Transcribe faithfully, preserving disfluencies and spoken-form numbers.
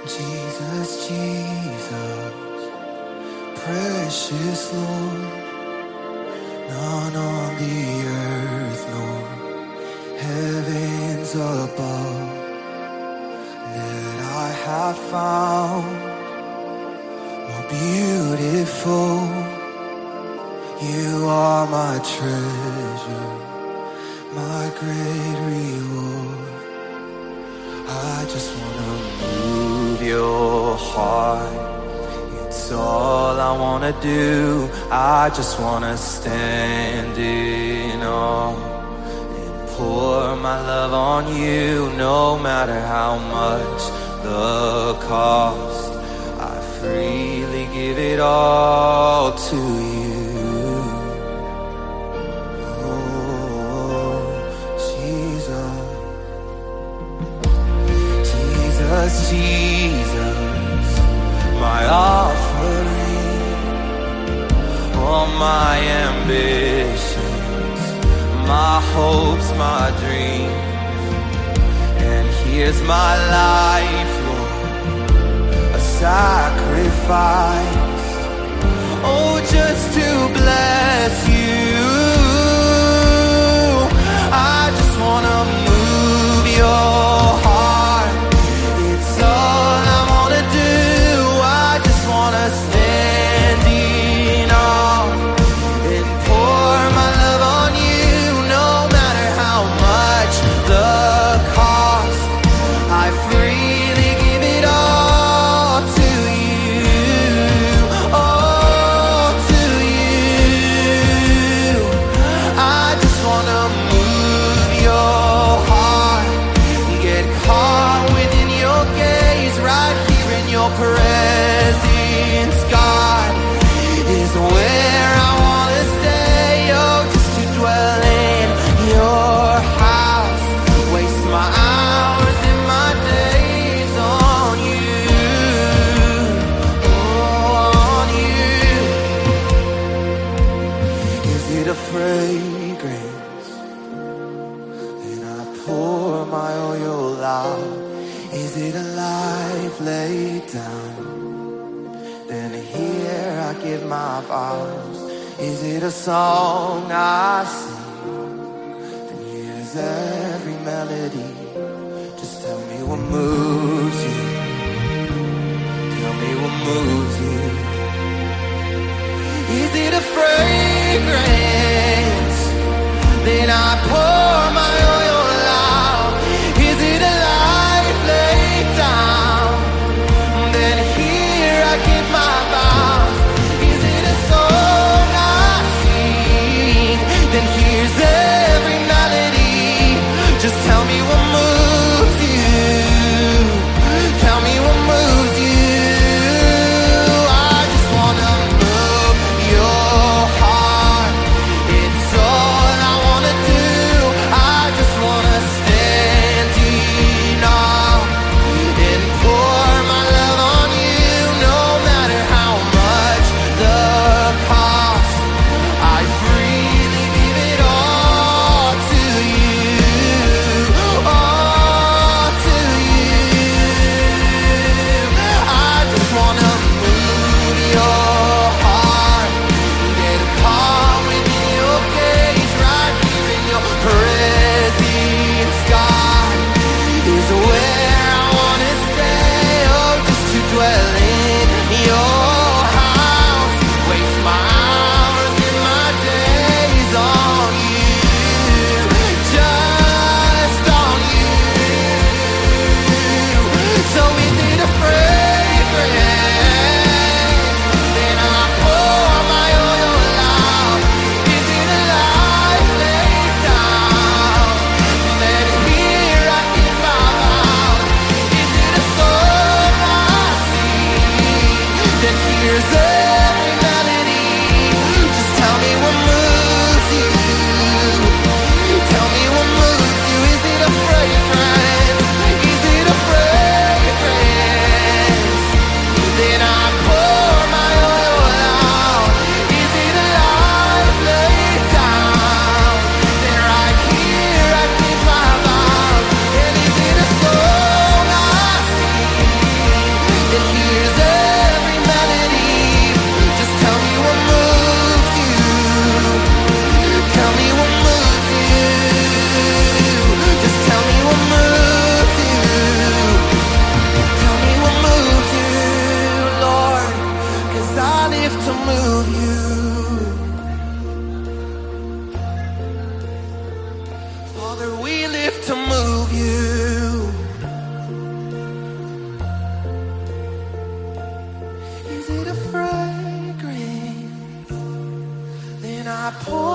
Jesus, Jesus, precious Lord, none on the earth, nor heavens above, that I have found more beautiful. You are my treasure, my great reward. I just wanna move your heart. It's all I wanna do. I just wanna stand in awe and pour my love on you, no matter how much the cost. I freely give it all to you. Jesus, Jesus, my offering, all my ambitions, my hopes, my dreams. And here's my life, Lord, a sacrifice, oh, just to bless you. I just wanna move your heart. All I wanna do, I just wanna stand in awe and pour my love on you, no matter how much the cost. I freely give it all to you, all to you. I just wanna move your heart, get caught within your gaze, right here in your presence, God, is where I wanna stay. Oh, just to dwell in your house, waste my hours and my days on you, oh, on you. Is it a fragrance? And I pour my oil out. Is it a life laid down? Then here I give my vows. Is it a song I sing? Then here's every melody. Just tell me what moves you. Tell me what moves you. Is it a fragrance? Then I pour my oil out. Is it a life laid down? Then here I give my vows. Is it a song I sing? Then here's every melody. Just tell me what moves you. Tell me what moves you. I live to move you. Father, we live to move you. Is it a fragrance? Then I pour